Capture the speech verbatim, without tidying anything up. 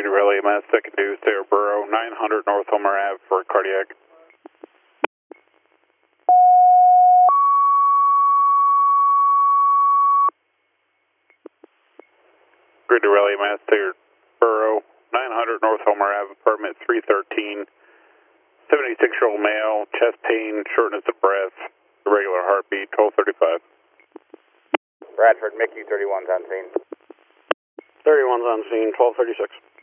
Greater Rally M S, second due, Sarah Burrow, nine hundred North Homer Ave for cardiac. Greater Rally M S, Sarah Burrow, nine hundred North Homer Ave, apartment three thirteen, seventy-six-year-old male, chest pain, shortness of breath, irregular heartbeat, twelve thirty-five. Bradford, Mickey, thirty-one's on scene. thirty-one's on scene, twelve thirty-six.